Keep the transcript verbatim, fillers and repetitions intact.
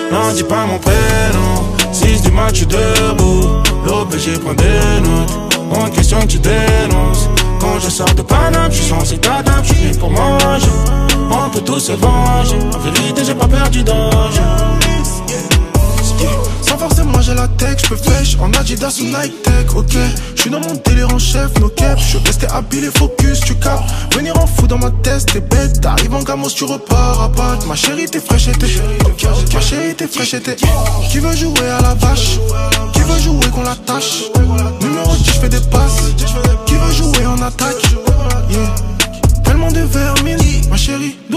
Non, dis pas mon prénom. six du match, debout. L'O P G prend des notes. En question, tu dénonces. Quand je sors de Paname, je suis censé t'atteindre. Je suis venu pour manger. On peut tous se venger. En vérité, j'ai pas perdu danger. Sans forcément j'ai la tech, j'peux fèche en Adidas ou Nike Tech, ok. J'suis dans mon délire en chef, no cap. J'suis resté habile et focus, tu capes. Venir en fou dans ma tête, t'es bête. T'arrives en gamos, tu repars à patte. Ma chérie t'es fraîche et t'es Ma chérie t'es fraîche et t'es Qui veut jouer à la vache? Qui veut jouer qu'on l'attache? Numéro dix, j'fais des passes. Qui veut jouer en attaque? Yeah. Tellement de vermine, ma chérie.